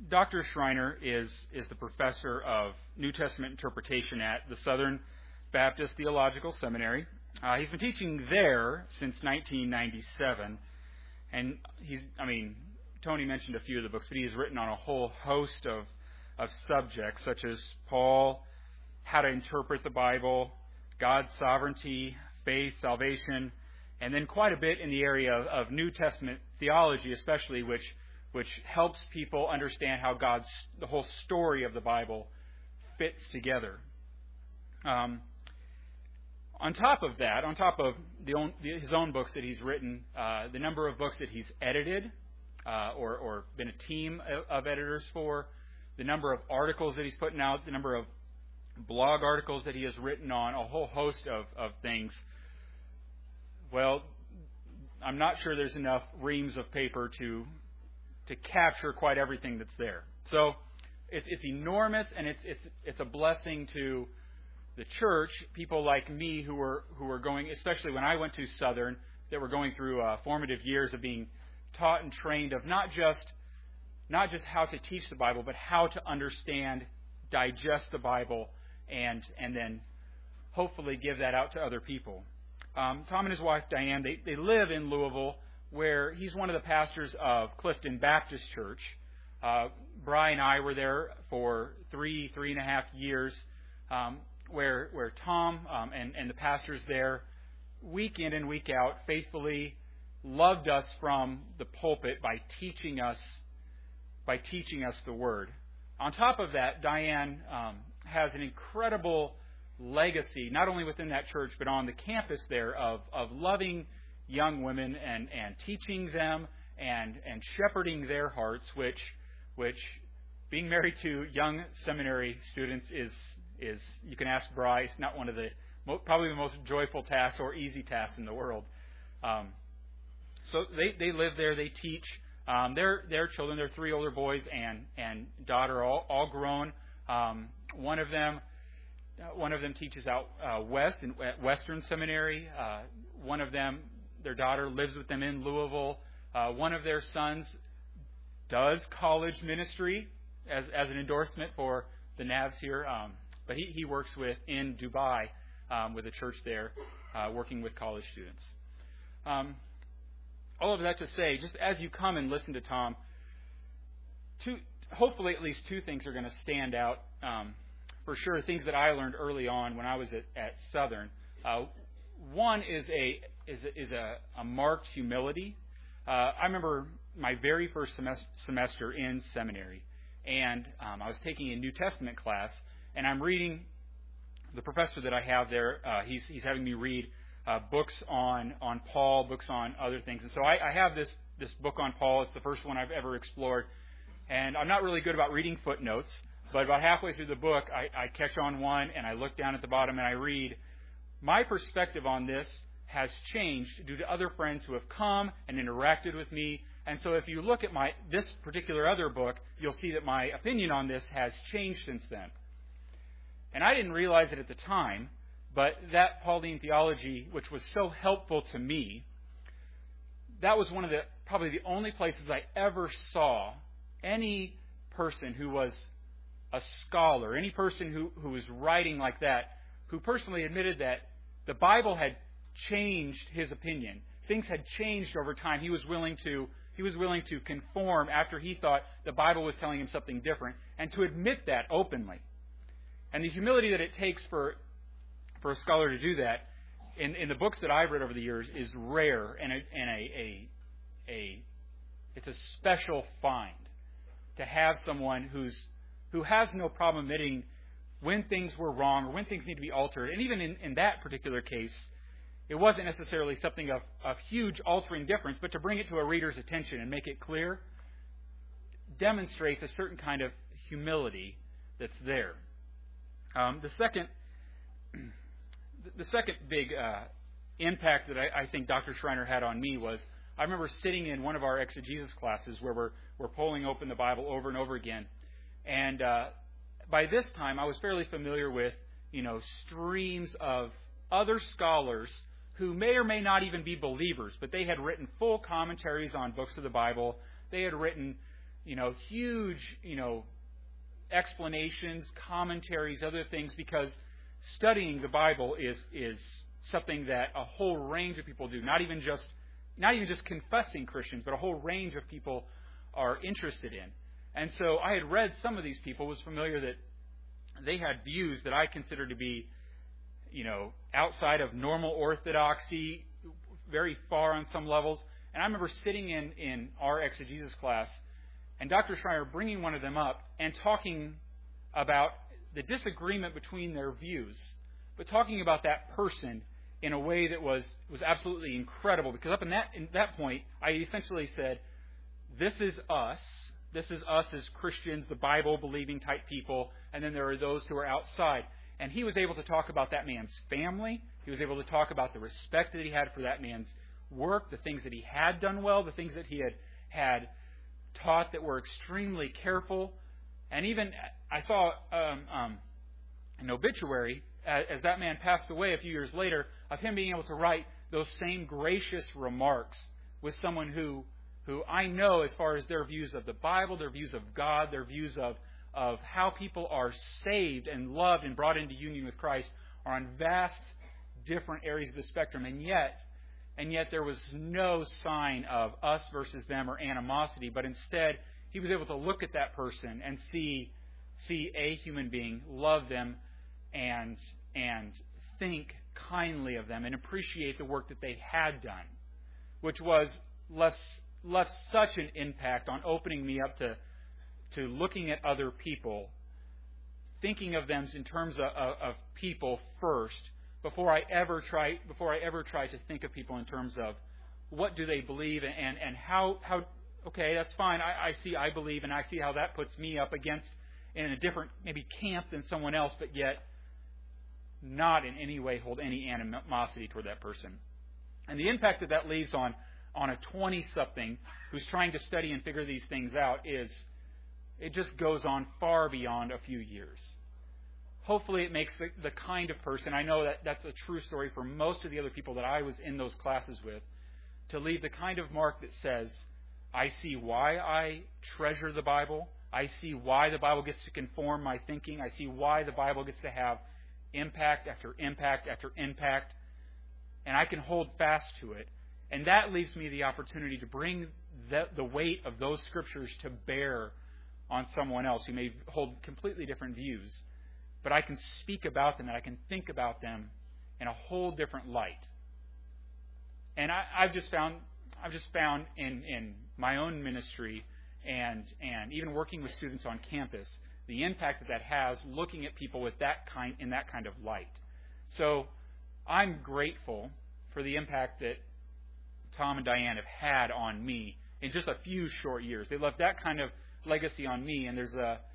Dr. Schreiner is the professor of New Testament interpretation at the Southern Baptist Theological Seminary. He's been teaching there since 1997, and Tony mentioned a few of the books, but he's written on a whole host of subjects, such as Paul, how to interpret the Bible, God's sovereignty, faith, salvation, and then quite a bit in the area of New Testament theology, especially, which helps people understand how the whole story of the Bible fits together. On top of that, on top of his own books that he's written, the number of books that he's edited or been a team of editors for, the number of articles that he's putting out, the number of blog articles that he has written on, a whole host of things. Well, I'm not sure there's enough reams of paper to capture quite everything that's there. So it's enormous, and it's a blessing to the church, people like me who were going, especially when I went to Southern, that were going through formative years of being taught and trained of not just how to teach the Bible, but how to understand, digest the Bible, and then hopefully give that out to other people. Tom and his wife Diane, they live in Louisville, where he's one of the pastors of Clifton Baptist Church. Bri and I were there for 3.5 years, where Tom and the pastors there, week in and week out, faithfully loved us from the pulpit by teaching us the Word. On top of that, Diane has an incredible legacy, not only within that church, but on the campus there of loving young women and teaching them and shepherding their hearts, which being married to young seminary students is you can ask Bryce, not one of the probably the most joyful tasks or easy tasks in the world. So they live there, they teach. Their children, their 3 older boys and daughter, all grown. One of them teaches out west at Western Seminary. One of them, their daughter, lives with them in Louisville. One of their sons does college ministry as an endorsement for the Navs here, but he works in Dubai with a church there, working with college students. All of that to say, just as you come and listen to Tom, hopefully at least 2 things are going to stand out. For sure, things that I learned early on when I was at Southern. One is a marked humility. I remember my very first semester in seminary, and I was taking a New Testament class, and I'm reading. The professor that I have there, he's having me read books on Paul, books on other things, and so I have this book on Paul. It's the first one I've ever explored, and I'm not really good about reading footnotes. But about halfway through the book, I catch on one, and I look down at the bottom, and I read, "My perspective on this has changed due to other friends who have come and interacted with me. And so if you look at this particular other book, you'll see that my opinion on this has changed since then." And I didn't realize it at the time, but that Pauline theology, which was so helpful to me, that was probably the only places I ever saw any person who was a scholar, any person who was writing like that, who personally admitted that the Bible had changed his opinion. Things had changed over time. He was willing to conform after he thought the Bible was telling him something different, and to admit that openly. And the humility that it takes for a scholar to do that in the books that I've read over the years is rare, and it's a special find to have someone who has no problem admitting when things were wrong or when things need to be altered. And even in that particular case, it wasn't necessarily something of huge altering difference, but to bring it to a reader's attention and make it clear demonstrates a certain kind of humility that's there. The second big impact that I think Dr. Schreiner had on me was I remember sitting in one of our exegesis classes where we're pulling open the Bible over and over again. And by this time, I was fairly familiar with, streams of other scholars who may or may not even be believers, but they had written full commentaries on books of the Bible. They had written, huge, explanations, commentaries, other things, because studying the Bible is something that a whole range of people do. Not even just confessing Christians, but a whole range of people are interested in. And so I had read some of these people, was familiar that they had views that I consider to be, outside of normal orthodoxy, very far on some levels. And I remember sitting in our exegesis class and Dr. Schreiner bringing one of them up and talking about the disagreement between their views, but talking about that person in a way that was absolutely incredible. Because up in that point, I essentially said, this is us. This is us as Christians, the Bible-believing type people, and then there are those who are outside. And he was able to talk about that man's family. He was able to talk about the respect that he had for that man's work, the things that he had done well, the things that he had taught that were extremely careful. And even I saw an obituary as that man passed away a few years later of him being able to write those same gracious remarks with someone who I know, as far as their views of the Bible, their views of God, their views of how people are saved and loved and brought into union with Christ, are on vast different areas of the spectrum. And yet there was no sign of us versus them or animosity, but instead he was able to look at that person and see a human being, love them, and think kindly of them and appreciate the work that they had done, which was left such an impact on opening me up to looking at other people, thinking of them in terms of people first, before I ever try to think of people in terms of what do they believe and how okay, that's fine. I believe, and I see how that puts me up against in a different maybe camp than someone else, but yet not in any way hold any animosity toward that person. And the impact that leaves on a 20-something who's trying to study and figure these things out it just goes on far beyond a few years. Hopefully it makes the kind of person, I know that's a true story for most of the other people that I was in those classes with, to leave the kind of mark that says, I see why I treasure the Bible. I see why the Bible gets to conform my thinking. I see why the Bible gets to have impact after impact after impact. And I can hold fast to it. And that leaves me the opportunity to bring the weight of those scriptures to bear on someone else who may hold completely different views. But I can speak about them and I can think about them in a whole different light. And I've just found in my own ministry and even working with students on campus, the impact that has looking at people in that kind of light. So I'm grateful for the impact that Tom and Diane have had on me in just a few short years. They left that kind of legacy on me, and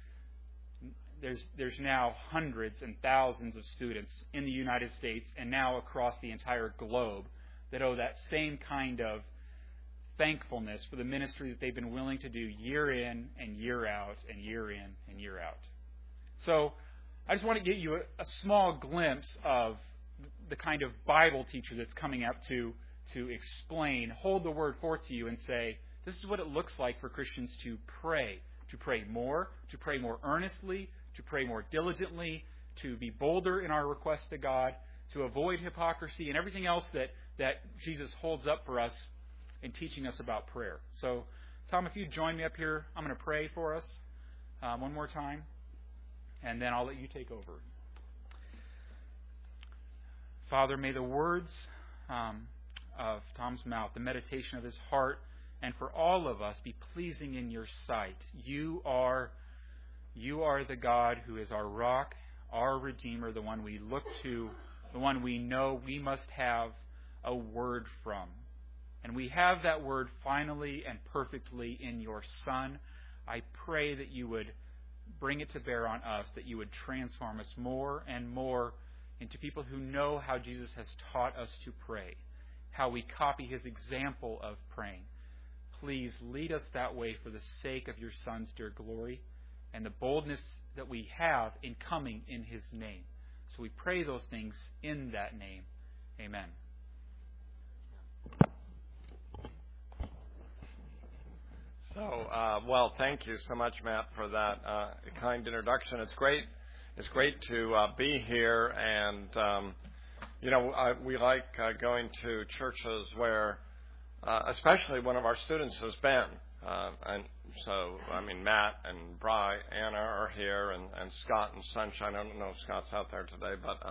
there's now hundreds and thousands of students in the United States and now across the entire globe that owe that same kind of thankfulness for the ministry that they've been willing to do year in and year out and year in and year out. So I just want to give you a small glimpse of the kind of Bible teacher that's coming up to explain, hold the word forth to you and say, this is what it looks like for Christians to pray more earnestly, to pray more diligently, to be bolder in our requests to God, to avoid hypocrisy and everything else that Jesus holds up for us in teaching us about prayer. So, Tom, if you join me up here, I'm going to pray for us one more time, and then I'll let you take over. Father, may the words of Tom's mouth, the meditation of his heart, and for all of us be pleasing in your sight. You are the God who is our rock, our Redeemer, the one we look to, the one we know we must have a word from. And we have that word finally and perfectly in your Son. I pray that you would bring it to bear on us, that you would transform us more and more into people who know how Jesus has taught us to pray, how we copy his example of praying. Please lead us that way for the sake of your Son's dear glory and the boldness that we have in coming in his name. So we pray those things in that name. Amen. Well, thank you so much, Matt, for that kind introduction. It's great. It's great to be here, and we like going to churches where, especially one of our students has been. And so, Matt and Bri, Anna are here, and Scott and Sunshine. I don't know if Scott's out there today, but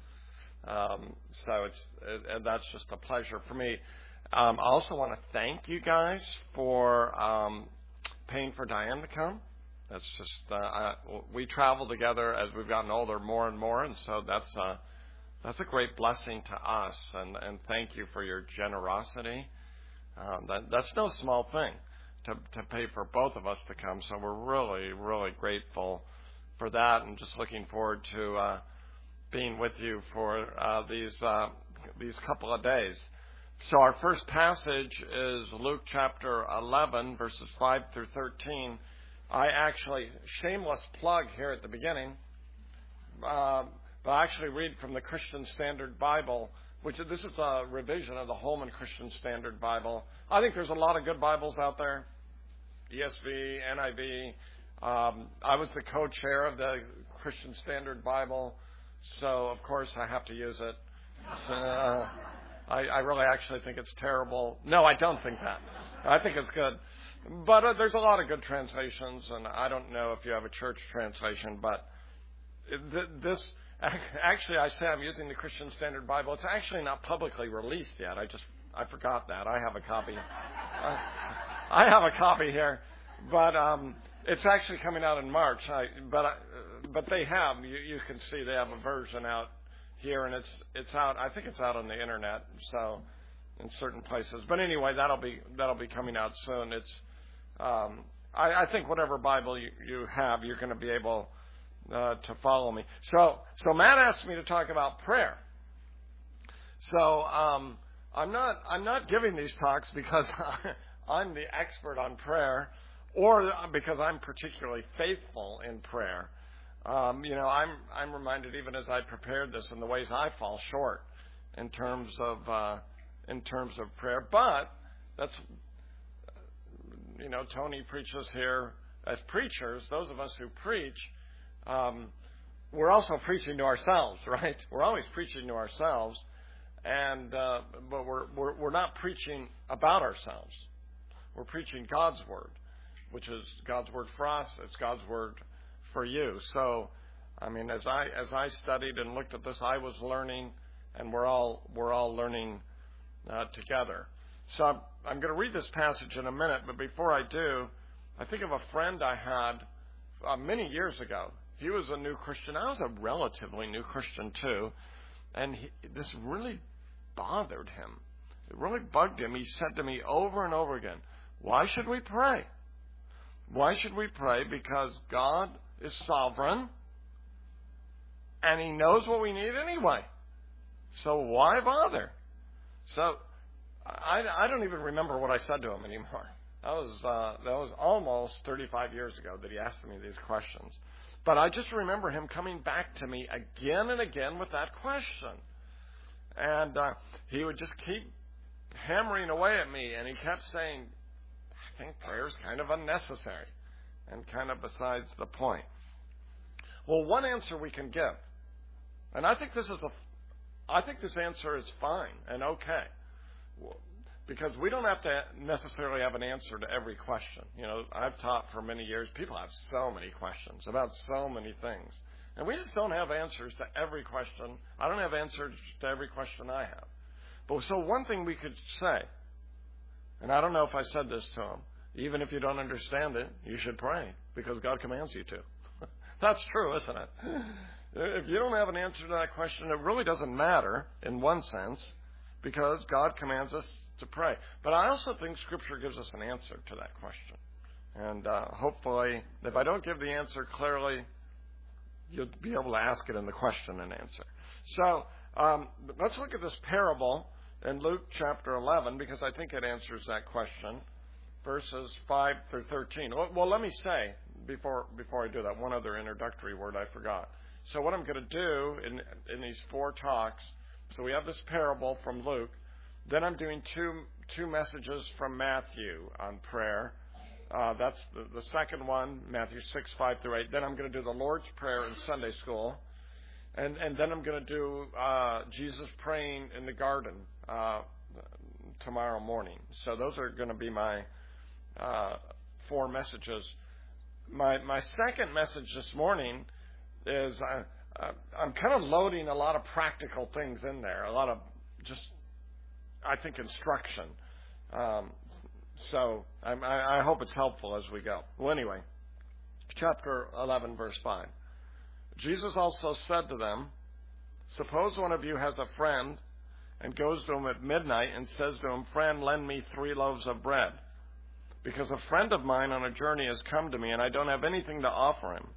so that's just a pleasure for me. I also want to thank you guys for paying for Diane to come. That's just we travel together as we've gotten older more and more, and so that's a great blessing to us. And thank you for your generosity. That's no small thing to pay for both of us to come. So we're really, really grateful for that, and just looking forward to being with you for these couple of days. So our first passage is Luke chapter 11, verses 5 through 13. I actually, shameless plug here at the beginning, but I actually read from the Christian Standard Bible, this is a revision of the Holman Christian Standard Bible. I think there's a lot of good Bibles out there, ESV, NIV. I was the co-chair of the Christian Standard Bible, so of course I have to use it. So, I really actually think it's terrible. No, I don't think that. I think it's good. But there's a lot of good translations, and I don't know if you have a church translation, but this, actually I say I'm using the Christian Standard Bible. It's actually not publicly released yet. I forgot that. I have a copy. I have a copy here, but it's actually coming out in March. But they have, you can see they have a version out here, and it's out. I think it's out on the internet, so in certain places. But anyway, that'll be coming out soon. It's I think whatever Bible you have, you're going to be able to follow me. So Matt asked me to talk about prayer. So I'm not giving these talks because I'm the expert on prayer, or because I'm particularly faithful in prayer. I'm reminded, even as I prepared this, in the ways I fall short in terms of prayer. But that's, Tony preaches here as preachers. Those of us who preach, we're also preaching to ourselves, right? We're always preaching to ourselves, and but we're not preaching about ourselves. We're preaching God's word, which is God's word for us. It's God's word for you. So, as I studied and looked at this, I was learning, and we're all learning together. So I'm going to read this passage in a minute, but before I do, I think of a friend I had many years ago. He was a new Christian. I was a relatively new Christian too, and this really bothered him. It really bugged him. He said to me over and over again, "Why should we pray? Why should we pray? Because God is sovereign, and He knows what we need anyway. So why bother?" So I don't even remember what I said to him anymore. That was almost 35 years ago that he asked me these questions. But I just remember him coming back to me again and again with that question. And he would just keep hammering away at me, and he kept saying, "I think prayer's kind of unnecessary and kind of besides the point." Well, one answer we can give, and I think this answer is fine and okay, because we don't have to necessarily have an answer to every question. I've taught for many years. People have so many questions about so many things, and we just don't have answers to every question. I don't have answers to every question I have. But so one thing we could say, and I don't know if I said this to him, even if you don't understand it, you should pray, because God commands you to. That's true, isn't it? If you don't have an answer to that question, it really doesn't matter in one sense, because God commands us to pray. But I also think Scripture gives us an answer to that question. And hopefully, if I don't give the answer clearly, you'll be able to ask it in the question and answer. So let's look at this parable in Luke chapter 11, because I think it answers that question, verses 5 through 13. Well, let me say, before I do that, one other introductory word I forgot. So what I'm going to do in these 4 talks, so we have this parable from Luke, then I'm doing two messages from Matthew on prayer, That's the second one, Matthew 6, 5 through 8. Then I'm going to do the Lord's Prayer in Sunday school. And then I'm going to do Jesus praying in the garden tomorrow morning. So those are going to be my 4 messages. My second message this morning is I'm kind of loading a lot of practical things in there, a lot of just, I think, instruction. So I hope it's helpful as we go. Well, anyway, chapter 11, verse 5. Jesus also said to them, suppose one of you has a friend and goes to him at midnight and says to him, friend, lend me 3 loaves of bread, because a friend of mine on a journey has come to me and I don't have anything to offer him.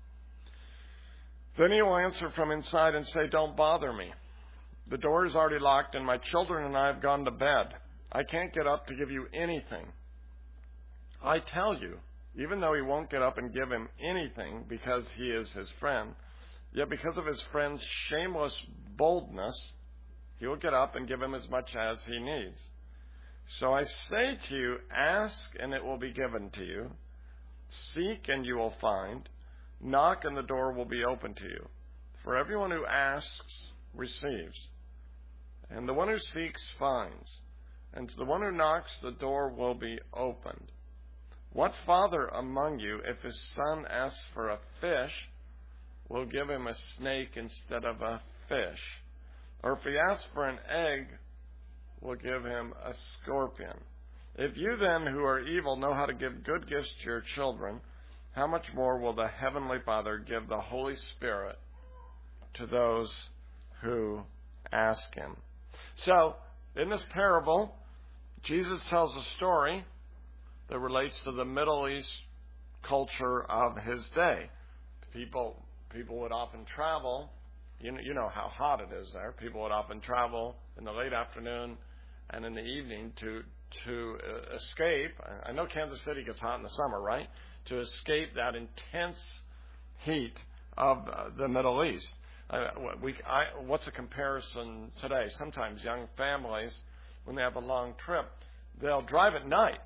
Then he will answer from inside and say, don't bother me. The door is already locked and my children and I have gone to bed. I can't get up to give you anything. I tell you, even though he won't get up and give him anything because he is his friend, yet because of his friend's shameless boldness, he will get up and give him as much as he needs. So I say to you, ask and it will be given to you. Seek and you will find. Knock and the door will be open to you. For everyone who asks receives, and the one who seeks finds, and to the one who knocks the door will be opened. What father among you, if his son asks for a fish, will give him a snake instead of a fish? Or if he asks for an egg, will give him a scorpion? If you then, who are evil, know how to give good gifts to your children, how much more will the Heavenly Father give the Holy Spirit to those who ask him? So, in this parable, Jesus tells a story that relates to the Middle East culture of his day. People would often travel. You know how hot it is there. People would often travel in the late afternoon and in the evening to escape. I know Kansas City gets hot in the summer, right? To escape that intense heat of the Middle East. What's a comparison today? Sometimes young families, when they have a long trip, they'll drive at night.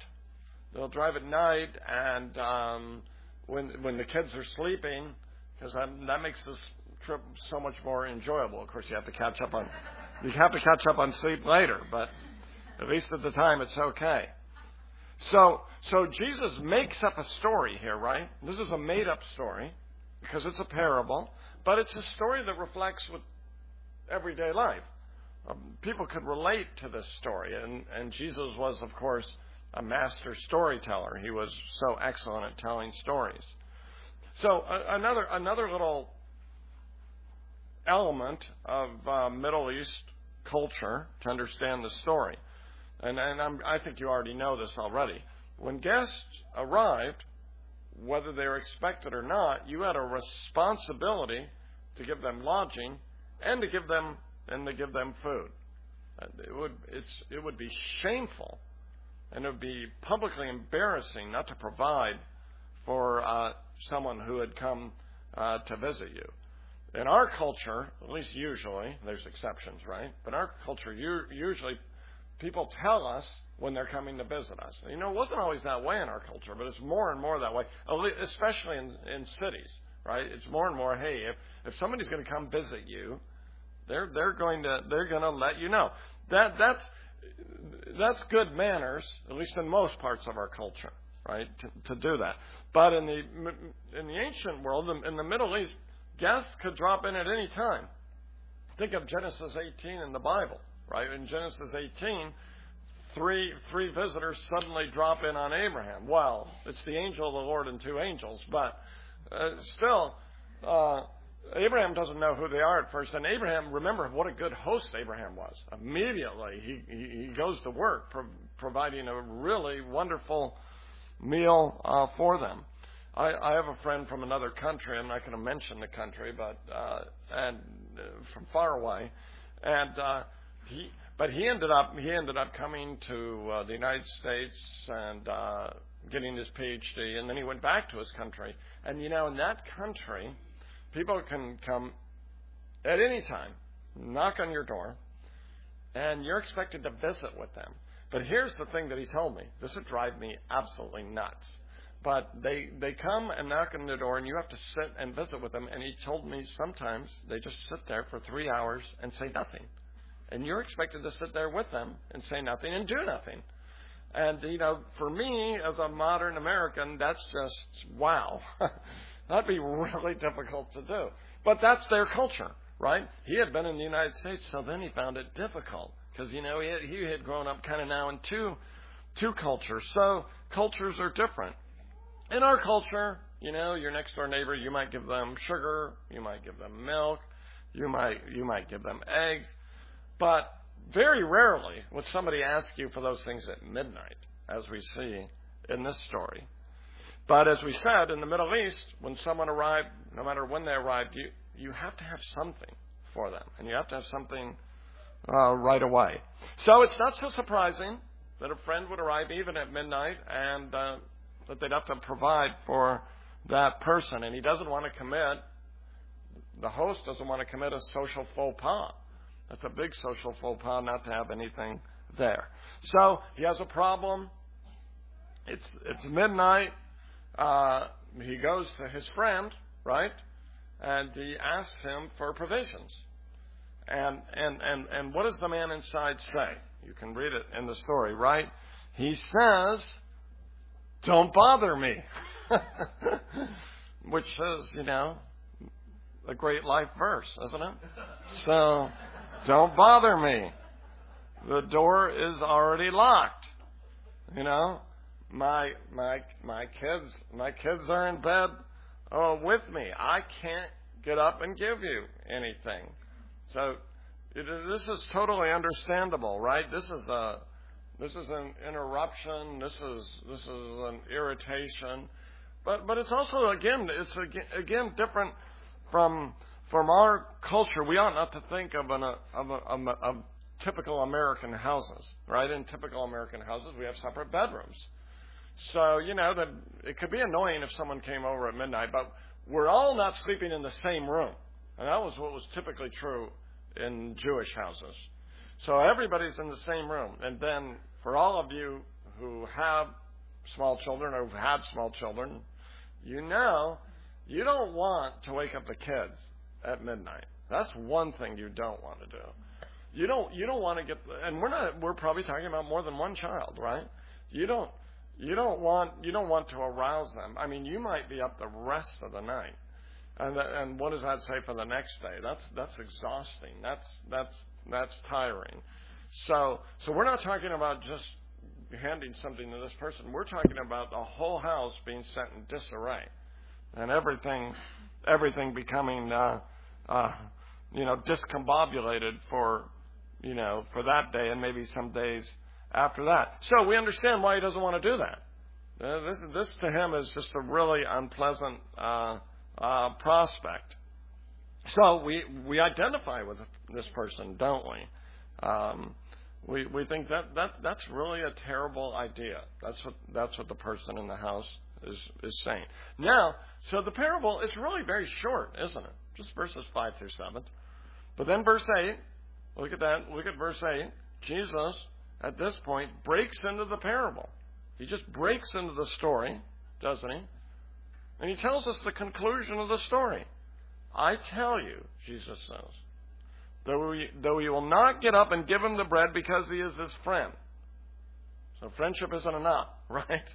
And when the kids are sleeping, because that makes this trip so much more enjoyable. Of course, you have to catch up on sleep later, but at least at the time it's okay. So Jesus makes up a story here, right? This is a made-up story because it's a parable, but it's a story that reflects with everyday life. People could relate to this story, and Jesus was, of course, a master storyteller. He was so excellent at telling stories. So another little element of Middle East culture to understand the story, and I think you already know this already. When guests arrived, whether they were expected or not, you had a responsibility to give them lodging and to give them food. It would be shameful, and it would be publicly embarrassing not to provide for someone who had come to visit you. In our culture, at least usually, there's exceptions, right? But in our culture, usually people tell us when they're coming to visit us. It wasn't always that way in our culture, but it's more and more that way, especially in cities, right? It's more and more, hey, if somebody's going to come visit you, they're going to let you know. That's good manners, at least in most parts of our culture, right? To do that. But in the ancient world, in the Middle East, guests could drop in at any time. Think of Genesis 18 in the Bible, right? In Genesis 18, three visitors suddenly drop in on Abraham. Well, it's the angel of the Lord and 2 angels, but still, Abraham doesn't know who they are at first. And Abraham, remember what a good host Abraham was. Immediately, he goes to work, providing a really wonderful meal for them. I have a friend from another country. I'm not going to mention the country, but from far away, but he ended up coming to the United States and getting his PhD, and then he went back to his country. And in that country, people can come at any time, knock on your door, and you're expected to visit with them. But here's the thing that he told me. This would drive me absolutely nuts. But they come and knock on the door, and you have to sit and visit with them. And he told me sometimes they just sit there for 3 hours and say nothing. And you're expected to sit there with them and say nothing and do nothing. And, for me, as a modern American, that's just, wow. That'd be really difficult to do. But that's their culture, right? He had been in the United States, so then he found it difficult. Because, he had grown up kind of now in two cultures. So cultures are different. In our culture, your next door neighbor, you might give them sugar, you might give them milk, you might give them eggs. But very rarely would somebody ask you for those things at midnight, as we see in this story. But as we said, in the Middle East, when someone arrived, no matter when they arrived, you have to have something for them. And you have to have something right away. So it's not so surprising that a friend would arrive even at midnight and that they'd have to provide for that person. And he doesn't want to commit, the host doesn't want to commit a social faux pas. That's a big social faux pas not to have anything there. So he has a problem. It's midnight. He goes to his friend, right? And he asks him for provisions. And what does the man inside say? You can read it in the story, right? He says, "Don't bother me." Which is, a great life verse, isn't it? So, don't bother me. The door is already locked. My kids are in bed with me. I can't get up and give you anything. So this is totally understandable, right? This is an interruption. This is an irritation. But it's also again different from our culture. We ought not to think of typical American houses, right? In typical American houses, we have separate bedrooms. So, that it could be annoying if someone came over at midnight, but we're all not sleeping in the same room. And that was what was typically true in Jewish houses. So everybody's in the same room. And then for all of you who have small children or who've had small children, you don't want to wake up the kids at midnight. That's one thing you don't want to do. You don't want to and we're probably talking about more than one child, right? You don't want to arouse them. I mean, you might be up the rest of the night. And what does that say for the next day? That's exhausting. That's tiring. So we're not talking about just handing something to this person. We're talking about the whole house being set in disarray, and everything becoming discombobulated for that day and maybe some days after that. So we understand why he doesn't want to do that. This to him is just a really unpleasant prospect. So we identify with this person, don't we? We think that's really a terrible idea. That's what the person in the house is saying. Now, so the parable is really very short, isn't it? Just verses 5 through 7. But then verse 8, look at that. Look at verse 8. Jesus, at this point, breaks into the parable. He just breaks into the story, doesn't he? And he tells us the conclusion of the story. "I tell you," Jesus says, though he will not get up and give him the bread because he is his friend." So friendship isn't enough, right?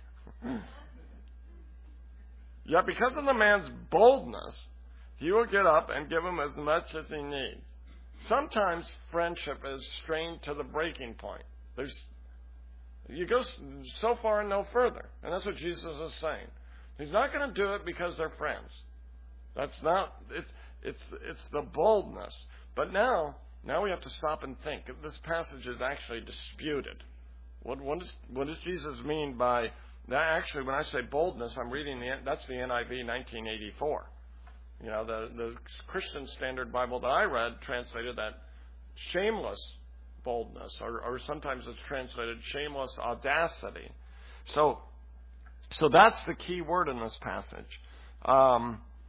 Yet because of the man's boldness, he will get up and give him as much as he needs. Sometimes friendship is strained to the breaking point. You go so far and no further. And that's what Jesus is saying. He's not going to do it because they're friends. That's not, it's the boldness. But now we have to stop and think. This passage is actually disputed. What does Jesus mean by that? Actually, when I say boldness, I'm reading that's the NIV 1984. The Christian Standard Bible that I read translated that shameless boldness, or sometimes it's translated shameless audacity. So that's the key word in this passage.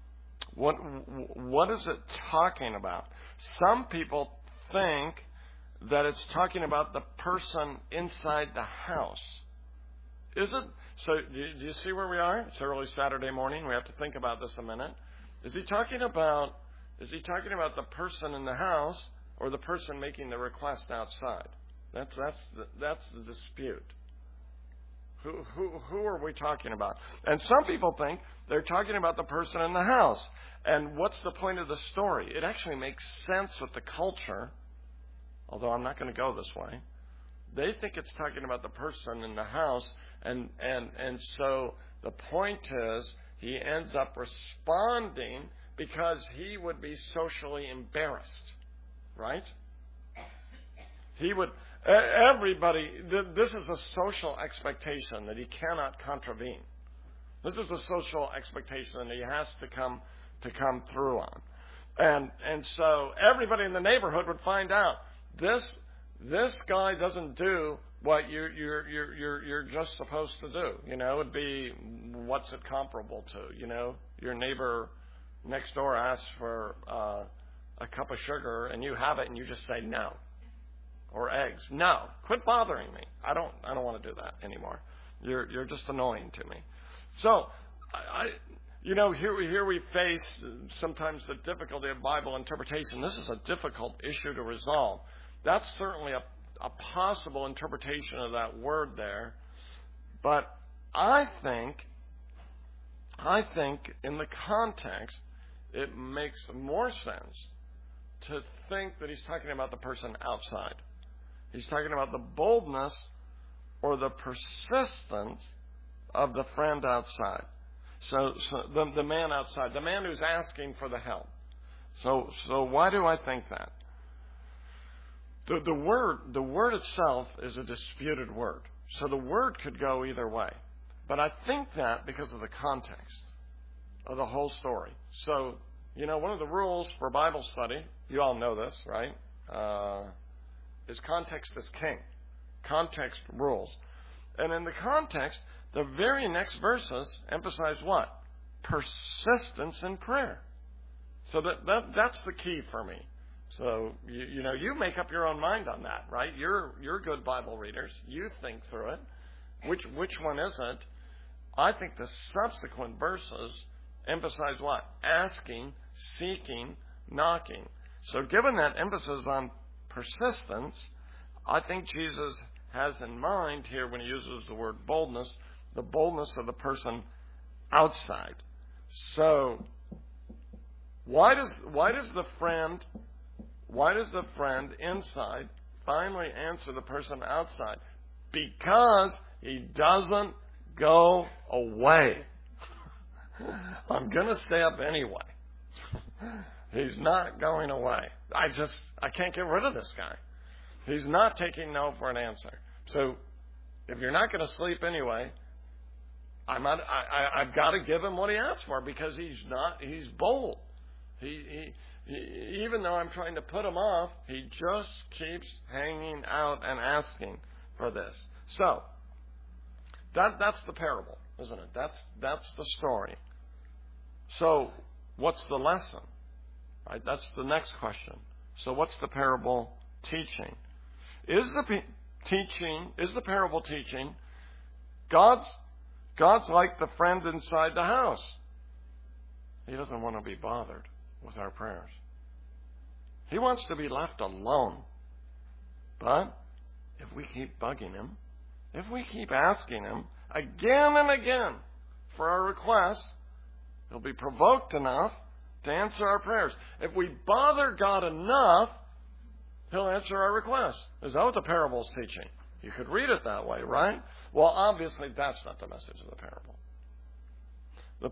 What is it talking about? Some people think that it's talking about the person inside the house. Is it? So do you see where we are? It's early Saturday morning. We have to think about this a minute. Is he talking about the person in the house or the person making the request outside? That's the dispute. Who are we talking about? And some people think they're talking about the person in the house. And what's the point of the story? It actually makes sense with the culture, although I'm not going to go this way. They think it's talking about the person in the house, and so the point is he ends up responding because he would be socially embarrassed, right? He would. Everybody. This is a social expectation that he cannot contravene. This is a social expectation that he has to come through on, and so everybody in the neighborhood would find out this guy doesn't do what you're just supposed to do. You know, it'd be, what's it comparable to? You know, your neighbor next door asks for a cup of sugar and you have it and you just say no. Or eggs. No. Quit bothering me. I don't want to do that anymore. You're just annoying to me. So here we face sometimes the difficulty of Bible interpretation. This is a difficult issue to resolve. That's certainly a possible interpretation of that word there. But I think in the context, it makes more sense to think that he's talking about the person outside. He's talking about the boldness or the persistence of the friend outside. So the man outside, the man who's asking for the help. So why do I think that? The word itself is a disputed word. So the word could go either way. But I think that because of the context of the whole story. So, one of the rules for Bible study, you all know this, right? Is context is king. Context rules. And in the context, the very next verses emphasize what? Persistence in prayer. So that's the key for me. So, you make up your own mind on that, right? You're good Bible readers. You think through it. Which one is it? I think the subsequent verses emphasize what? Asking, seeking, knocking. So given that emphasis on persistence, I think Jesus has in mind here when he uses the word boldness, the boldness of the person outside. So why does the friend inside finally answer the person outside? Because he doesn't go away. I'm going to stay up anyway. He's not going away. I can't get rid of this guy. He's not taking no for an answer. So if you're not going to sleep anyway, I've got to give him what he asked for because he's bold. He even though I'm trying to put him off, he just keeps hanging out and asking for this. So that's the parable, isn't it? That's the story. So what's the lesson? Right? That's the next question. So what's the parable teaching? Is the parable teaching God's like the friend inside the house? He doesn't want to be bothered with our prayers. He wants to be left alone. But if we keep bugging him, if we keep asking him again and again for our requests, he'll be provoked enough to answer our prayers. If we bother God enough, he'll answer our requests. Is that what the parable's teaching? You could read it that way, right? Well, obviously that's not the message of the parable. The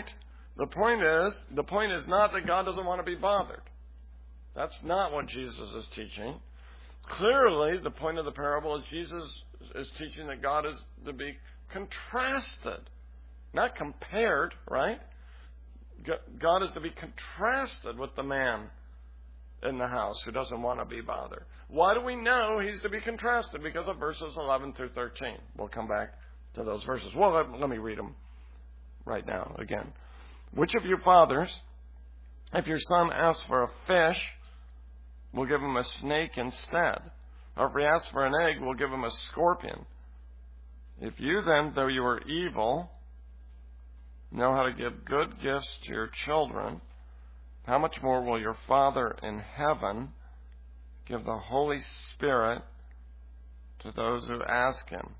point is not that God doesn't want to be bothered. That's not what Jesus is teaching. Clearly, the point of the parable is Jesus is teaching that God is to be contrasted, not compared, right? God is to be contrasted with the man in the house who doesn't want to be bothered. Why do we know he's to be contrasted? Because of verses 11 through 13. We'll come back to those verses. Well, let me read them right now again. Which of you fathers, if your son asks for a fish, we'll give him a snake instead. Or if we ask for an egg, we'll give him a scorpion. If you then, though you are evil, know how to give good gifts to your children, how much more will your Father in heaven give the Holy Spirit to those who ask him?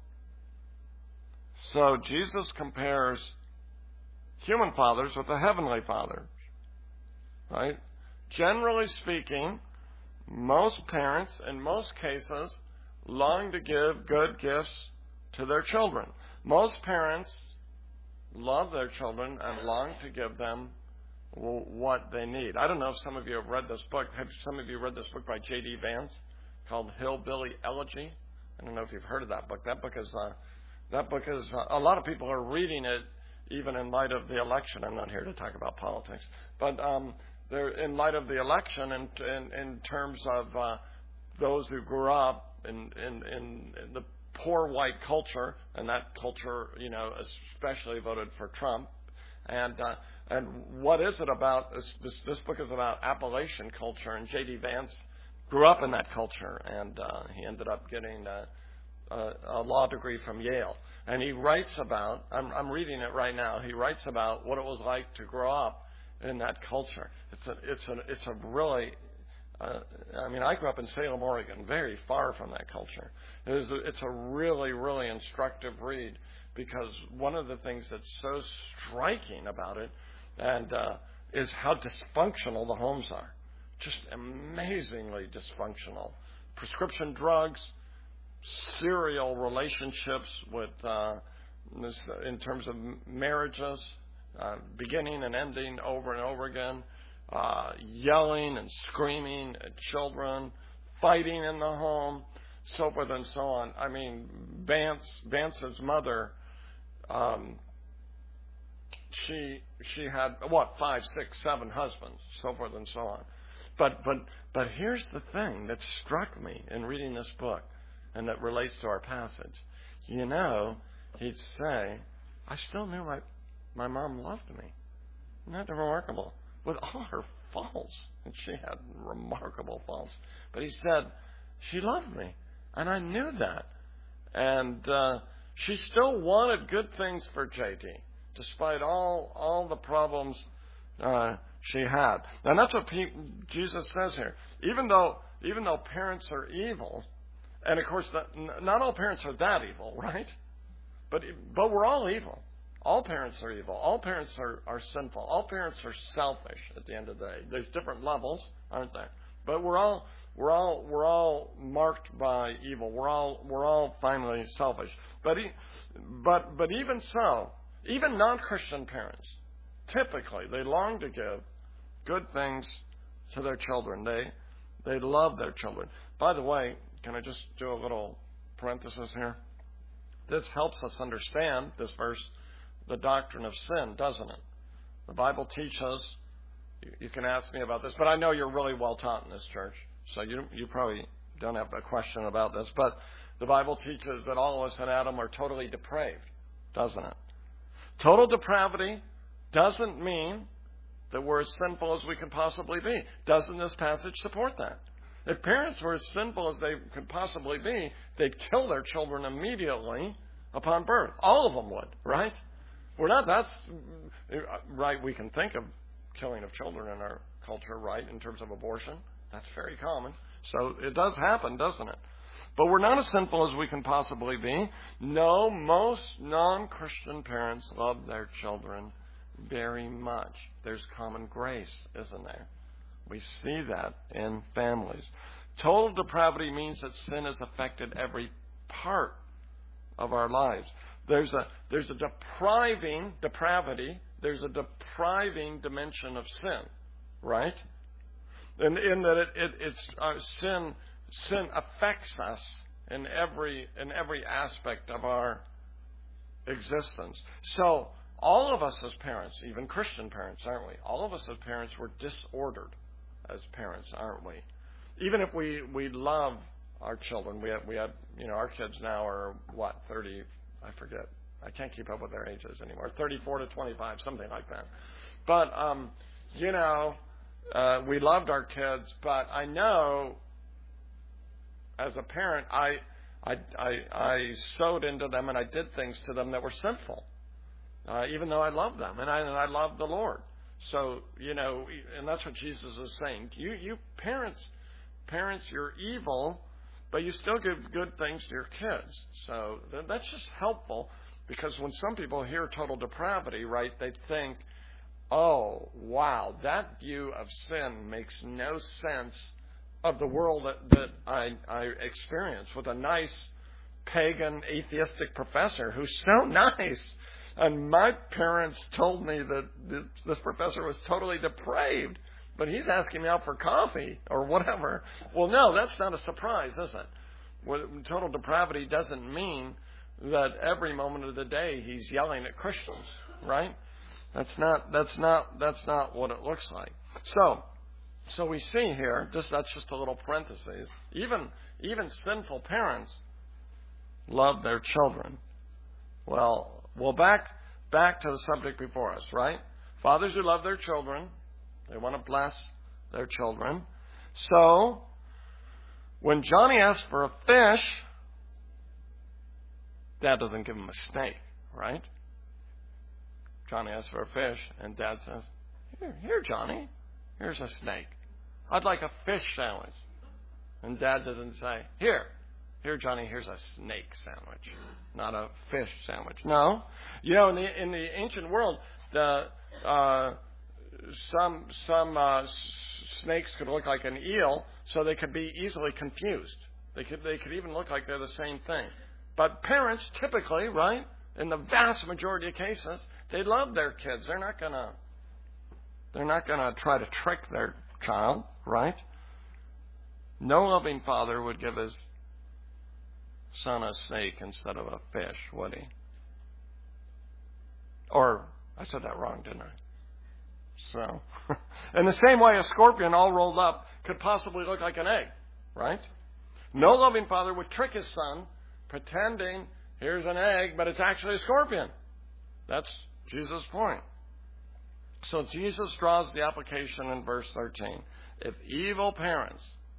So Jesus compares human fathers with the heavenly fathers, right? Generally speaking, most parents, in most cases, long to give good gifts to their children. Most parents love their children and long to give them what they need. I don't know if some of you have read this book. Have some of you read this book by J.D. Vance called Hillbilly Elegy? I don't know if you've heard of that book. That book is a lot of people are reading it even in light of the election. I'm not here to talk about politics, but they're in light of the election in terms of those who grew up in the poor white culture, and that culture, especially voted for Trump. And what is it about? This book is about Appalachian culture, and J.D. Vance grew up in that culture, and he ended up getting a law degree from Yale. And he writes about, I'm reading it right now, he writes about what it was like to grow up in that culture. It's a really, I grew up in Salem, Oregon, very far from that culture. It's a really, really instructive read, because one of the things that's so striking about it is how dysfunctional the homes are. Just amazingly dysfunctional. Prescription drugs, serial relationships with, in terms of marriages, beginning and ending over and over again, yelling and screaming at children, fighting in the home, so forth and so on. I mean, Vance's mother, she had 5, 6, 7 husbands, so forth and so on. But here's the thing that struck me in reading this book, and that relates to our passage. He'd say, I still knew my mom loved me. Isn't that remarkable? With all her faults, and she had remarkable faults. But he said, she loved me, and I knew that. And she still wanted good things for J.D., despite all the problems she had. And that's what Jesus says here. Even though parents are evil, and of course not all parents are that evil, right? But we're all evil. All parents are evil. All parents are sinful. All parents are selfish at the end of the day. There's different levels, aren't there? But we're all marked by evil. We're all finally selfish. But even so, even non-Christian parents, typically they long to give good things to their children. They love their children. By the way, can I just do a little parenthesis here? This helps us understand, this verse, the doctrine of sin, doesn't it? The Bible teaches, you can ask me about this, but I know you're really well taught in this church, so you probably don't have a question about this, but the Bible teaches that all of us in Adam are totally depraved, doesn't it? Total depravity doesn't mean that we're as sinful as we could possibly be. Doesn't this passage support that? If parents were as sinful as they could possibly be, they'd kill their children immediately upon birth. All of them would, right? That's right. We can think of killing of children in our culture, right, in terms of abortion. That's very common. So it does happen, doesn't it? But we're not as sinful as we can possibly be. No, most non-Christian parents love their children very much. There's common grace, isn't there? We see that in families. Total depravity means that sin has affected every part of our lives. There's a depriving depravity. There's a depriving dimension of sin, right? And in that sin affects us in every aspect of our existence. So all of us as parents, even Christian parents, aren't we? All of us as parents were disordered as parents, aren't we? Even if we love our children, we have our kids now are 30. I forget. I can't keep up with their ages anymore. 34 to 25, something like that. But we loved our kids, but I know as a parent, I sowed into them and I did things to them that were sinful, even though I loved them and I loved the Lord. So, and that's what Jesus is saying. You parents, you're evil, but you still give good things to your kids. So that's just helpful, because when some people hear total depravity, right, they think, oh, wow, that view of sin makes no sense of the world that I experience with a nice pagan atheistic professor who's so nice. And my parents told me that this professor was totally depraved, but he's asking me out for coffee or whatever. Well, no, that's not a surprise, is it? Well, total depravity doesn't mean that every moment of the day he's yelling at Christians, right? That's not what it looks like. So we see here, that's just a little parenthesis. Even sinful parents love their children. Well, back to the subject before us, right? Fathers who love their children, they want to bless their children. So, when Johnny asks for a fish, Dad doesn't give him a snake, right? Johnny asks for a fish, and Dad says, Here, Johnny, here's a snake. I'd like a fish sandwich. And Dad doesn't say, Here, Johnny, here's a snake sandwich, not a fish sandwich. No. In the ancient world, some snakes could look like an eel, so they could be easily confused. They could even look like they're the same thing. But parents typically, right, in the vast majority of cases, they love their kids. They're not gonna try to trick their child, right? No loving father would give his son a snake instead of a fish, would he? Or, I said that wrong, didn't I? So, in the same way, a scorpion all rolled up could possibly look like an egg, right? No loving father would trick his son, pretending here's an egg, but it's actually a scorpion. That's Jesus' point. So Jesus draws the application in verse 13. If evil parents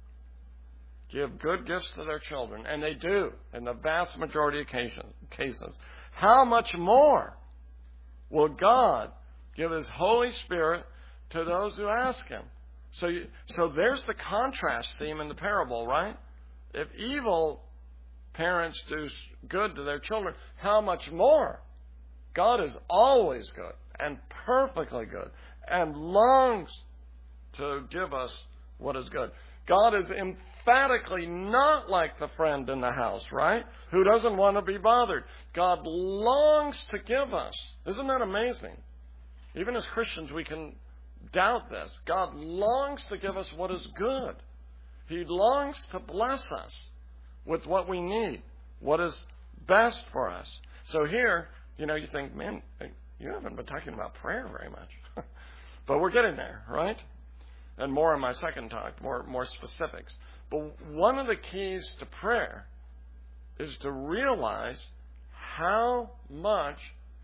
give good gifts to their children, and they do in the vast majority of cases, how much more will God give His Holy Spirit to those who ask Him? So there's the contrast theme in the parable, right? If evil parents do good to their children, how much more? God is always good and perfectly good and longs to give us what is good. God is emphatically not like the friend in the house, right? Who doesn't want to be bothered. God longs to give us. Isn't that amazing? Even as Christians, we can doubt this. God longs to give us what is good. He longs to bless us with what we need, what is best for us. So here, you think, man, you haven't been talking about prayer very much. But we're getting there, right? And more in my second talk, more specifics. But one of the keys to prayer is to realize how much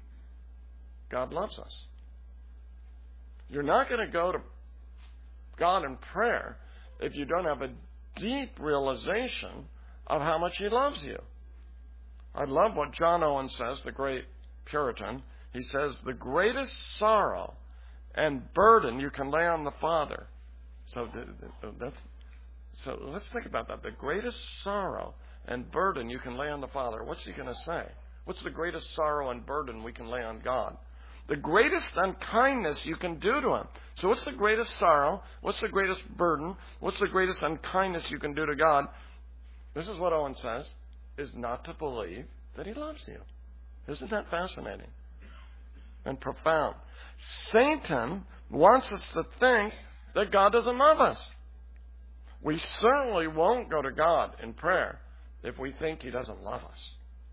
God loves us. You're not going to go to God in prayer if you don't have a deep realization of how much He loves you. I love what John Owen says, the great Puritan. He says, the greatest sorrow and burden you can lay on the Father. So let's think about that. The greatest sorrow and burden you can lay on the Father. What's He going to say? What's the greatest sorrow and burden we can lay on God? The greatest unkindness you can do to Him. So what's the greatest sorrow? What's the greatest burden? What's the greatest unkindness you can do to God? This is what Owen says, is not to believe that He loves you. Isn't that fascinating and profound? Satan wants us to think that God doesn't love us. We certainly won't go to God in prayer if we think He doesn't love us.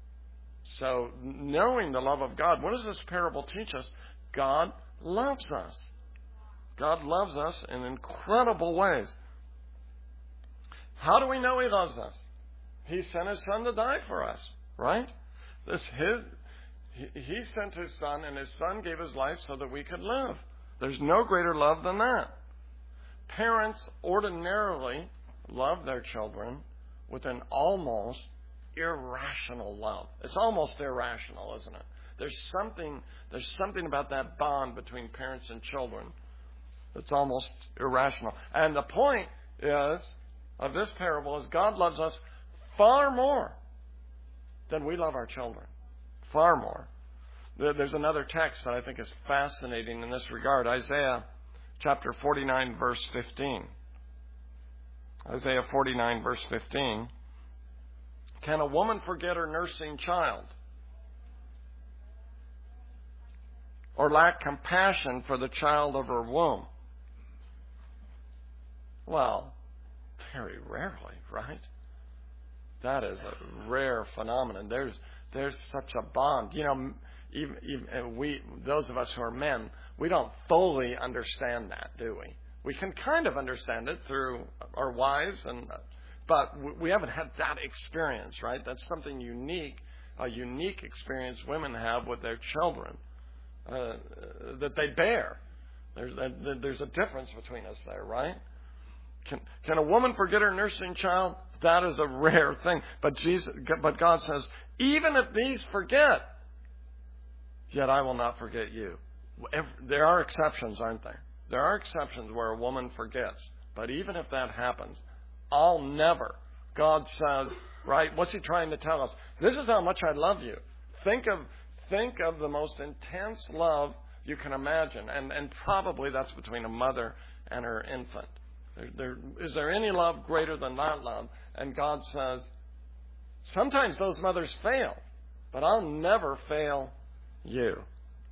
So, knowing the love of God, what does this parable teach us? God loves us. God loves us in incredible ways. How do we know He loves us? He sent His Son to die for us, right? He sent His Son, and His Son gave His life so that we could live. There's no greater love than that. Parents ordinarily love their children with an almost irrational love. It's almost irrational, isn't it? There's something about that bond between parents and children that's almost irrational. And the point of this parable is God loves us far more than we love our children. Far more. There's another text that I think is fascinating in this regard. Isaiah chapter 49, verse 15. Isaiah 49, verse 15. Can a woman forget her nursing child? Or lack compassion for the child of her womb? Well, very rarely, right? That is a rare phenomenon. There's such a bond. You know, even we, those of us who are men, we don't fully understand that, do we? We can kind of understand it through our wives, but we haven't had that experience, right? That's something unique, a unique experience women have with their children that they bear. There's a difference between us there, right? Can a woman forget her nursing child? That is a rare thing. But God says, even if these forget, yet I will not forget you. There are exceptions, aren't there? There are exceptions where a woman forgets. But even if that happens, I'll never. God says, right? What's he trying to tell us? This is how much I love you. Think of the most intense love you can imagine. And probably that's between a mother and her infant. Is there any love greater than that love? And God says, sometimes those mothers fail, but I'll never fail you.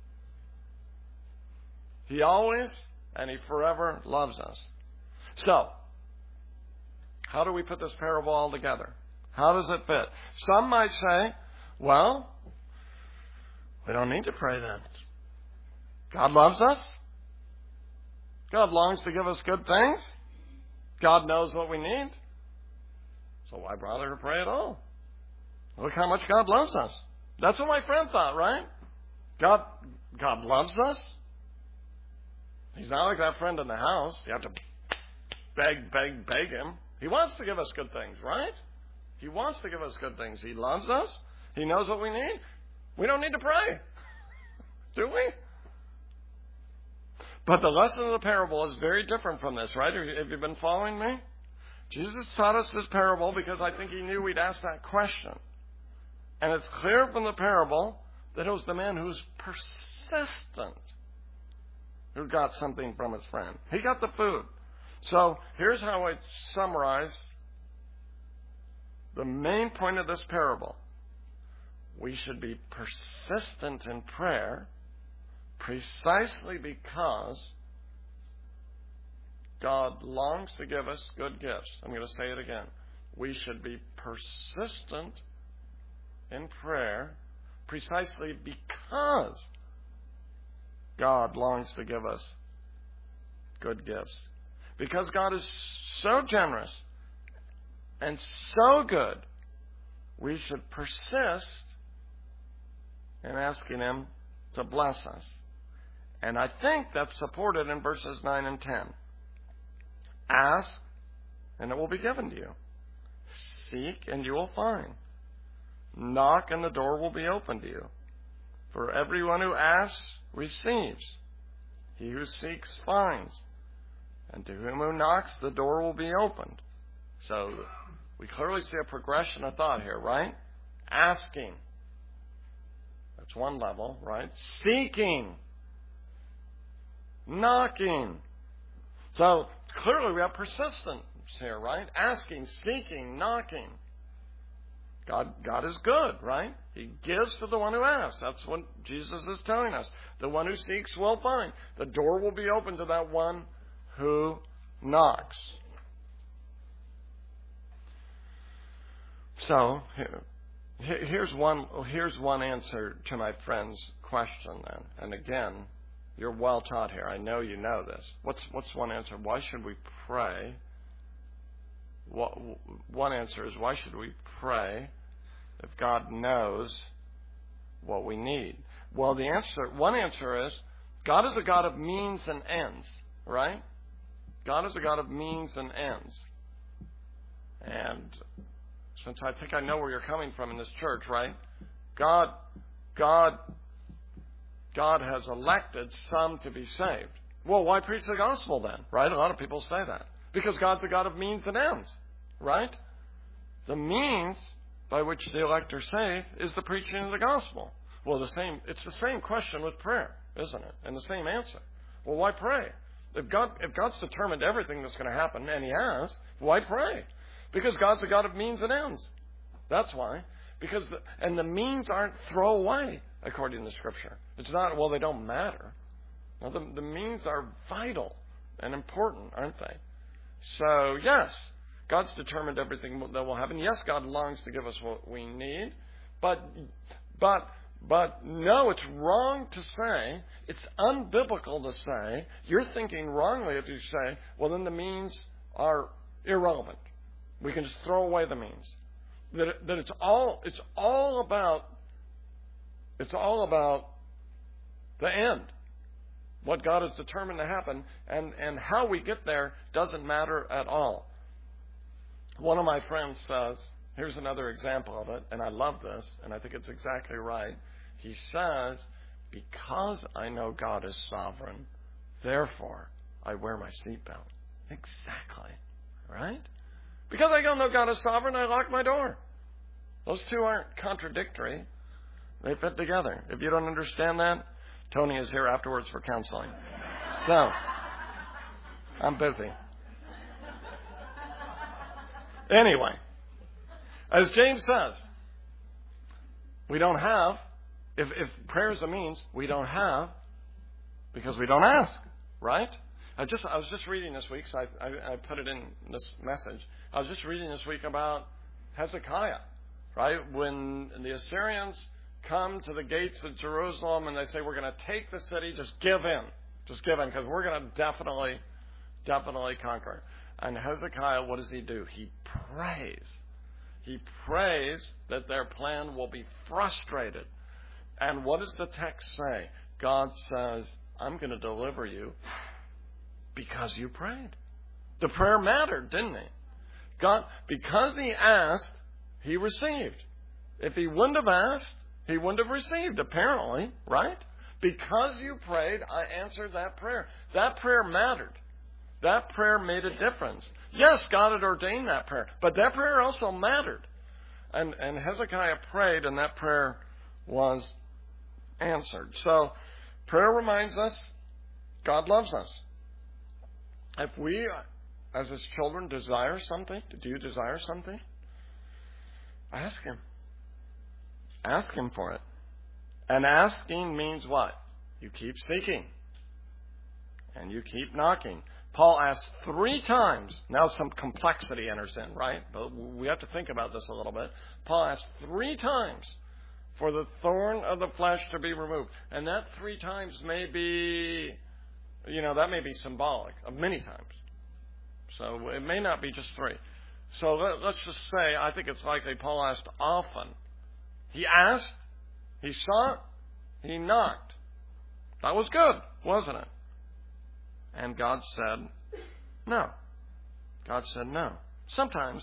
He always and he forever loves us. So, how do we put this parable all together? How does it fit? Some might say, well, we don't need to pray then. God loves us. God longs to give us good things. God knows what we need. So why bother to pray at all? Look how much God loves us. That's what my friend thought, right? God loves us. He's not like that friend in the house. You have to beg him. He wants to give us good things, right? He wants to give us good things. He loves us. He knows what we need. We don't need to pray. Do we? But the lesson of the parable is very different from this, right? Have you been following me? Jesus taught us this parable because I think he knew we'd ask that question. And it's clear from the parable that it was the man who's persistent who got something from his friend. He got the food. So here's how I summarize the main point of this parable. We should be persistent in prayer precisely because God longs to give us good gifts. I'm going to say it again. We should be persistent in prayer precisely because God longs to give us good gifts. Because God is so generous and so good, we should persist in asking him to bless us. And I think that's supported in verses 9 and 10. Ask, and it will be given to you. Seek, and you will find. Knock, and the door will be opened to you. For everyone who asks receives. He who seeks finds. And to him who knocks, the door will be opened. So we clearly see a progression of thought here, right? Asking. That's one level, right? Seeking. Knocking. So clearly we have persistence here, right? Asking, seeking, knocking. God is good, right? He gives to the one who asks. That's what Jesus is telling us. The one who seeks will find. The door will be open to that one who knocks. So here's one answer to my friend's question then. And again, you're well taught here. I know you know this. What's one answer? Why should we pray? One answer is, why should we pray if God knows what we need? Well, one answer is, God is a God of means and ends, right? God is a God of means and ends. And since I think I know where you're coming from in this church, right? God has elected some to be saved. Well, why preach the gospel then, right? A lot of people say that. Because God's a God of means and ends, right? The means by which the elect are saved is the preaching of the gospel. Well, it's the same question with prayer, isn't it? And the same answer. Well, why pray? If God's determined everything that's going to happen, and He has, why pray? Because God's a God of means and ends. That's why. And the means aren't throwaway, according to Scripture. It's not, well, they don't matter. No, the means are vital and important, aren't they? So, yes, God's determined everything that will happen. Yes, God longs to give us what we need. But no, it's wrong to say, it's unbiblical to say, you're thinking wrongly if you say, well, then the means are irrelevant. We can just throw away the means. That it's all about the end. What God has determined to happen, and how we get there doesn't matter at all. One of my friends says, here's another example of it, and I love this, and I think it's exactly right. He says, because I know God is sovereign, therefore I wear my seatbelt. Exactly. Right? Because I don't know God is sovereign, I lock my door. Those two aren't contradictory. They fit together. If you don't understand that, Tony is here afterwards for counseling. So, I'm busy. Anyway, as James says, we don't have, if prayer is a means, we don't have because we don't ask, right? I was just reading this week, so I put it in this message. I was just reading this week about Hezekiah, right? When the Assyrians come to the gates of Jerusalem and they say, we're going to take the city, just give in. Just give in, because we're going to definitely conquer. And Hezekiah, what does he do? He prays. He prays that their plan will be frustrated. And what does the text say? God says, I'm going to deliver you because you prayed. The prayer mattered, didn't it? God, because he asked, he received. If he wouldn't have asked, he wouldn't have received, apparently, right? Because you prayed, I answered that prayer. That prayer mattered. That prayer made a difference. Yes, God had ordained that prayer, but that prayer also mattered. And Hezekiah prayed, and that prayer was answered. So, prayer reminds us God loves us. If we, as His children, desire something, do you desire something? Ask Him. Ask Him for it. And asking means what? You keep seeking. And you keep knocking. Paul asked 3 times. Now some complexity enters in, right? But we have to think about this a little bit. Paul asked 3 times for the thorn of the flesh to be removed. And that 3 times may be, that may be symbolic of many times. So it may not be just 3. So let's just say, I think it's likely Paul asked often. He asked, he sought, he knocked. That was good, wasn't it? And God said no. God said no. Sometimes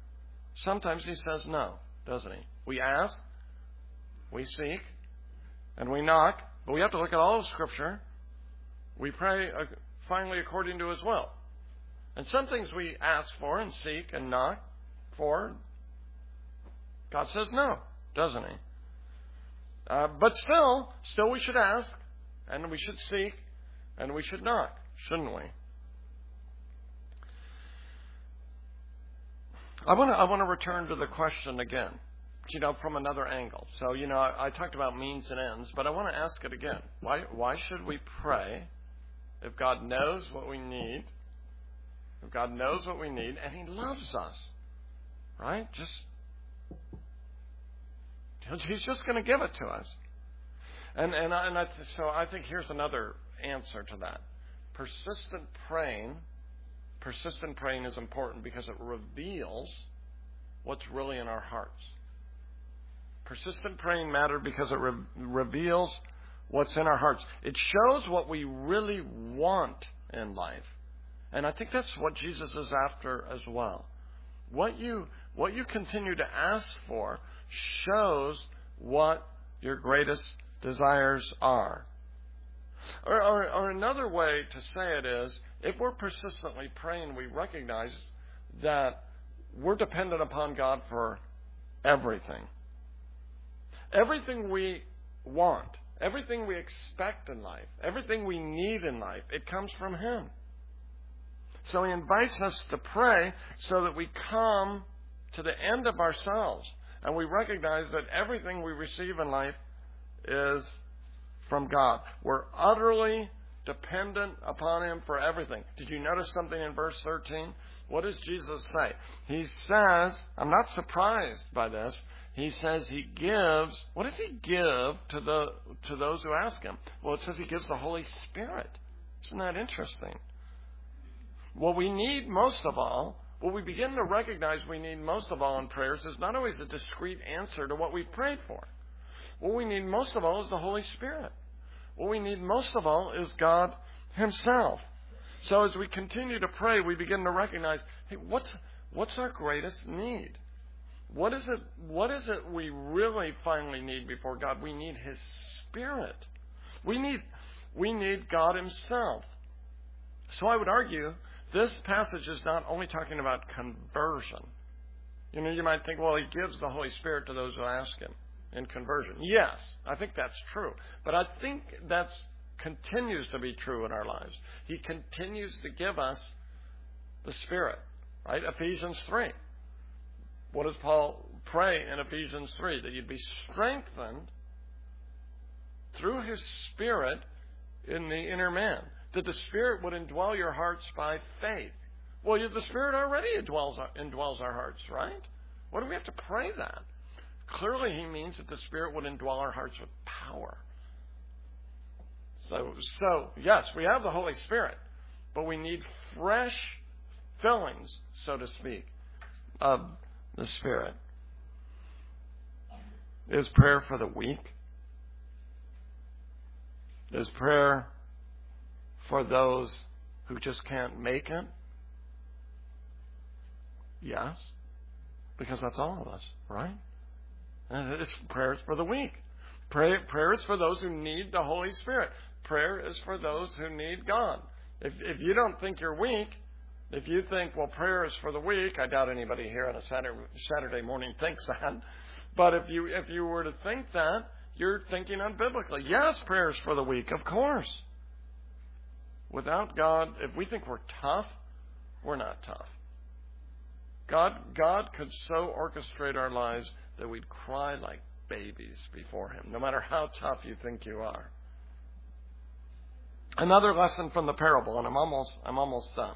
He says no, doesn't He? We ask, we seek, and we knock. But we have to look at all of Scripture. We pray finally according to His will. And some things we ask for and seek and knock for, God says no, doesn't He? But still we should ask, and we should seek, and we should knock, shouldn't we? I want to return to the question again, from another angle. So, I talked about means and ends, but I want to ask it again. Why should we pray if God knows what we need? If God knows what we need, and He loves us, right? He's just going to give it to us. So I think here's another answer to that. Persistent praying is important because it reveals what's really in our hearts. Persistent praying mattered because it reveals what's in our hearts. It shows what we really want in life. And I think that's what Jesus is after as well. What you continue to ask for shows what your greatest desires are. Or another way to say it is, if we're persistently praying, we recognize that we're dependent upon God for everything. Everything we want, everything we expect in life, everything we need in life, it comes from Him. So He invites us to pray so that we come to the end of ourselves and we recognize that everything we receive in life is from God. We're utterly dependent upon Him for everything. Did you notice something in verse 13? What does Jesus say? He says, I'm not surprised by this, He says He gives, what does He give to those who ask Him? Well, it says He gives the Holy Spirit. Isn't that interesting? What we need most of all, what we begin to recognize we need most of all in prayers is not always a discrete answer to what we've prayed for. What we need most of all is the Holy Spirit. What we need most of all is God Himself. So as we continue to pray, we begin to recognize, hey, what's our greatest need? What is it we really finally need before God? We need His Spirit. We need God Himself. So I would argue this passage is not only talking about conversion. You know, you might think, well, He gives the Holy Spirit to those who ask Him in conversion. Yes, I think that's true. But I think that continues to be true in our lives. He continues to give us the Spirit, right? Ephesians 3. What does Paul pray in Ephesians 3? That you'd be strengthened through His Spirit in the inner man. That the Spirit would indwell your hearts by faith. Well, the Spirit already indwells our hearts, right? What do we have to pray that? Clearly, He means that the Spirit would indwell our hearts with power. So yes, we have the Holy Spirit, but we need fresh fillings, so to speak, of the Spirit. Is prayer for the weak? Is prayer for those who just can't make it? Yes, because that's all of us, right? And prayer is for the weak. Prayer is for those who need the Holy Spirit. Prayer is for those who need God. If you don't think you're weak, if you think, well, prayer is for the weak, I doubt anybody here on a Saturday morning thinks that. But if you were to think that, you're thinking unbiblically. Yes, prayer is for the weak, of course. Without God, if we think we're tough, we're not tough. God could so orchestrate our lives that we'd cry like babies before Him, no matter how tough you think you are. Another lesson from the parable, and I'm almost done.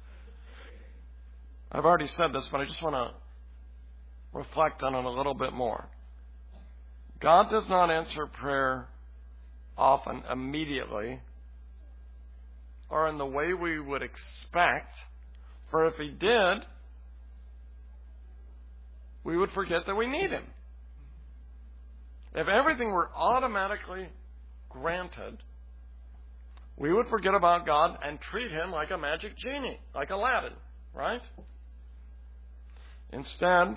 I've already said this, but I just want to reflect on it a little bit more. God does not answer prayer often immediately or in the way we would expect, for if He did, we would forget that we need Him. If everything were automatically granted, we would forget about God and treat Him like a magic genie, like Aladdin, right? Instead,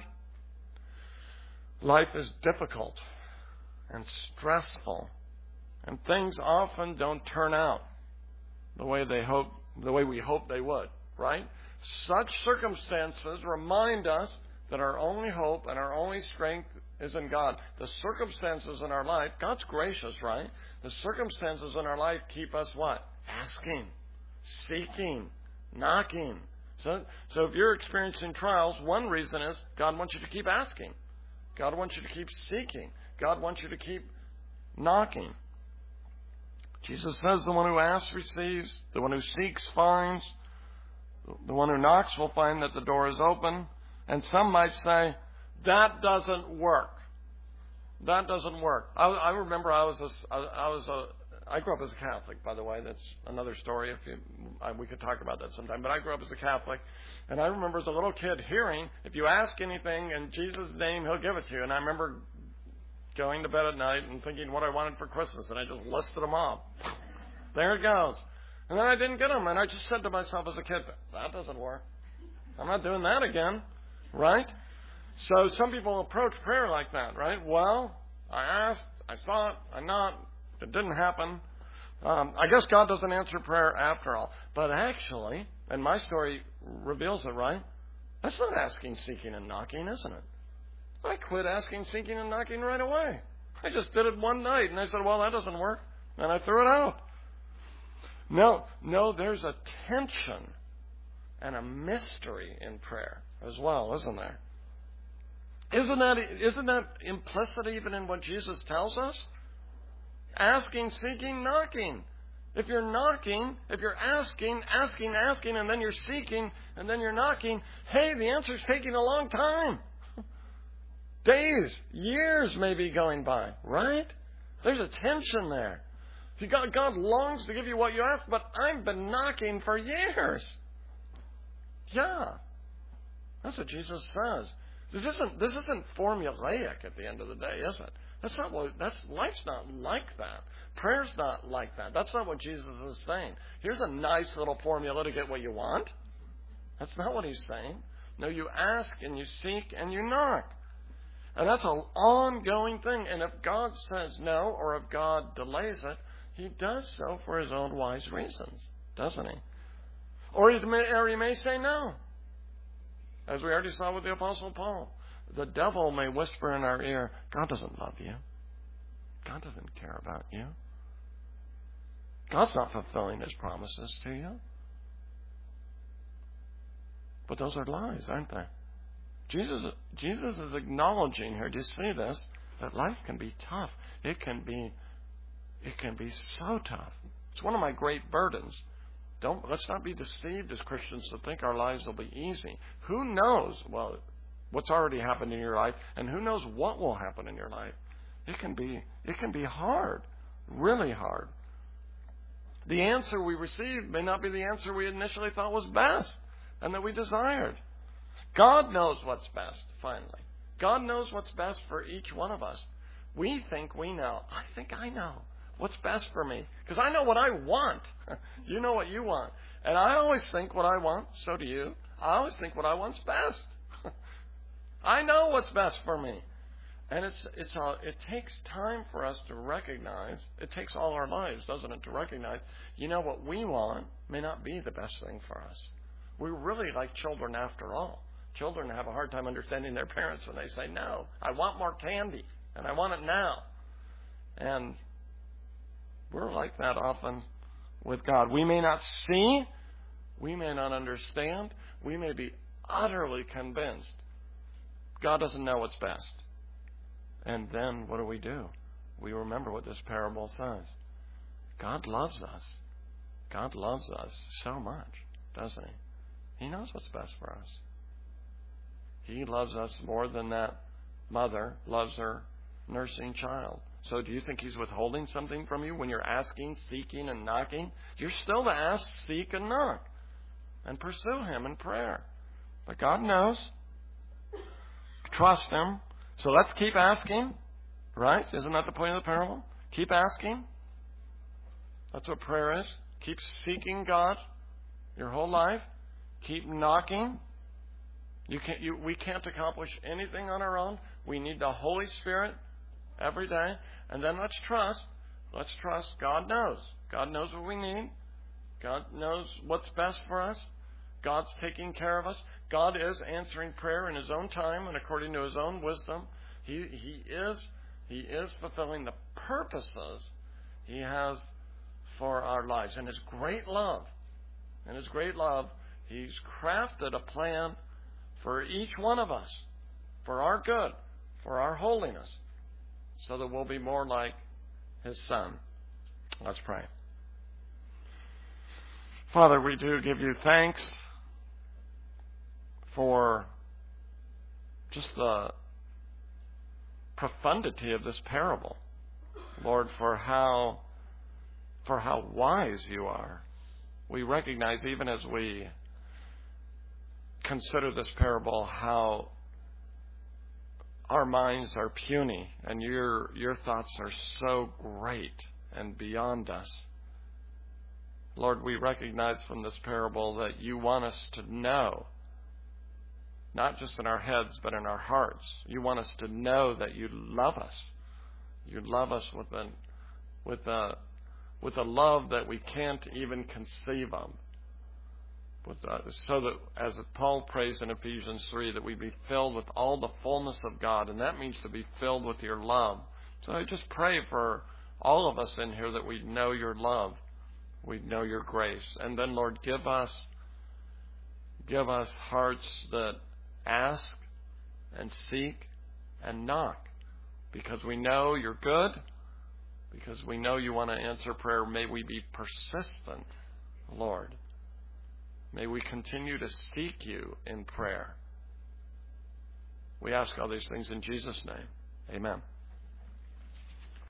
life is difficult and stressful, and things often don't turn out the way we hope they would, right? Such circumstances remind us that our only hope and our only strength is in God. The circumstances in our life, God's gracious, right? The circumstances in our life keep us what? Asking, seeking, knocking. So if you're experiencing trials, one reason is God wants you to keep asking. God wants you to keep seeking. God wants you to keep knocking. Jesus says the one who asks receives, the one who seeks finds, the one who knocks will find that the door is open. And some might say, that doesn't work. That doesn't work. I remember I grew up as a Catholic, by the way. That's another story. We could talk about that sometime. But I grew up as a Catholic. And I remember as a little kid hearing, if you ask anything in Jesus' name, He'll give it to you. And I remember going to bed at night and thinking what I wanted for Christmas. And I just listed them off. There it goes. And then I didn't get them. And I just said to myself as a kid, that doesn't work. I'm not doing that again. Right? So some people approach prayer like that, right? Well, I asked, I saw it, I knocked, it didn't happen. I guess God doesn't answer prayer after all. But actually, and my story reveals it, right? That's not asking, seeking, and knocking, isn't it? I quit asking, seeking, and knocking right away. I just did it one night, and I said, well, that doesn't work. And I threw it out. No, there's a tension and a mystery in prayer as well, isn't there? Isn't that implicit even in what Jesus tells us? Asking, seeking, knocking. If you're knocking, if you're asking, and then you're seeking, and then you're knocking, hey, the answer's taking a long time. Days, years may be going by, right? There's a tension there. God longs to give you what you ask, but I've been knocking for years. Yeah. That's what Jesus says. This isn't formulaic at the end of the day, is it? Life's not like that. Prayer's not like that. That's not what Jesus is saying. Here's a nice little formula to get what you want. That's not what he's saying. No, you ask and you seek and you knock. And that's an ongoing thing. And if God says no, or if God delays it, he does so for his own wise reasons, doesn't he? Or he may say no. As we already saw with the Apostle Paul. The devil may whisper in our ear, God doesn't love you. God doesn't care about you. God's not fulfilling his promises to you. But those are lies, aren't they? Jesus is acknowledging here, do you see this? That life can be tough. It can be so tough. It's one of my great burdens. Let's not be deceived as Christians to think our lives will be easy. Who knows, what's already happened in your life, and who knows what will happen in your life. It can be hard, really hard. The answer we receive may not be the answer we initially thought was best and that we desired. God knows what's best, finally. God knows what's best for each one of us. We think we know. I think I know what's best for me, because I know what I want. You know what you want. And I always think what I want, so do you. I always think what I want's best. I know what's best for me. And it takes time for us to recognize, it takes all our lives, doesn't it, to recognize, what we want may not be the best thing for us. We're really like children after all. Children have a hard time understanding their parents when they say, no, I want more candy, and I want it now. And we're like that often with God. We may not see, we may not understand, we may be utterly convinced God doesn't know what's best. And then what do? We remember what this parable says. God loves us. God loves us so much, doesn't he? He knows what's best for us. He loves us more than that mother loves her nursing child. So do you think he's withholding something from you when you're asking, seeking, and knocking? You're still to ask, seek, and knock. And pursue him in prayer. But God knows. Trust him. So let's keep asking. Right? Isn't that the point of the parable? Keep asking. That's what prayer is. Keep seeking God your whole life. Keep knocking. We can't accomplish anything on our own. We need the Holy Spirit every day. And then let's trust. Let's trust God knows. God knows what we need. God knows what's best for us. God's taking care of us. God is answering prayer in his own time and according to his own wisdom. He is fulfilling the purposes he has for our lives. In his great love, he's crafted a plan for each one of us, for our good, for our holiness, so that we'll be more like his Son. Let's pray. Father, we do give you thanks for just the profundity of this parable. Lord, for how wise you are. We recognize, even as we consider this parable, how our minds are puny and your thoughts are so great and beyond us. Lord, we recognize from this parable that you want us to know, not just in our heads, but in our hearts. You want us to know that you love us. You love us with a love that we can't even conceive of. So that, as Paul prays in Ephesians 3, that we be filled with all the fullness of God, and that means to be filled with your love. So I just pray for all of us in here that we know your love, we know your grace, and then, Lord, give us hearts that ask and seek and knock, because we know you're good, because we know you want to answer prayer. May we be persistent, Lord. May we continue to seek you in prayer. We ask all these things in Jesus' name. Amen.